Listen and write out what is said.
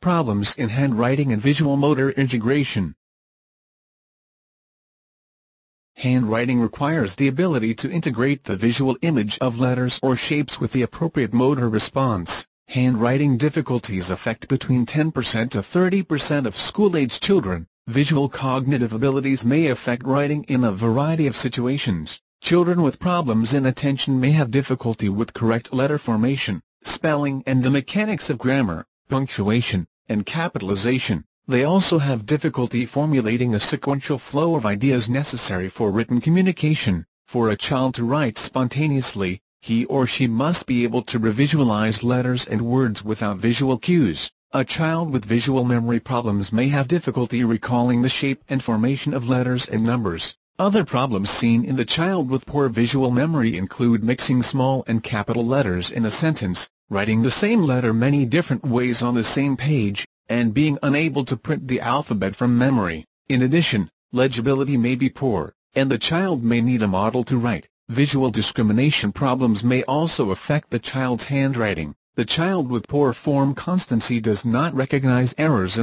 Problems in handwriting and visual motor integration. Handwriting requires the ability to integrate the visual image of letters or shapes with the appropriate motor response. Handwriting difficulties affect between 10% to 30% of school-age children. Visual cognitive abilities may affect writing in a variety of situations. Children with problems in attention may have difficulty with correct letter formation, spelling and the mechanics of grammar, punctuation, and capitalization. They also have difficulty formulating a sequential flow of ideas necessary for written communication. For a child to write spontaneously, he or she must be able to revisualize letters and words without visual cues. A child with visual memory problems may have difficulty recalling the shape and formation of letters and numbers. Other problems seen in the child with poor visual memory include mixing small and capital letters in a sentence, writing the same letter many different ways on the same page, and being unable to print the alphabet from memory. In addition, legibility may be poor, and the child may need a model to write. Visual discrimination problems may also affect the child's handwriting. The child with poor form constancy does not recognize errors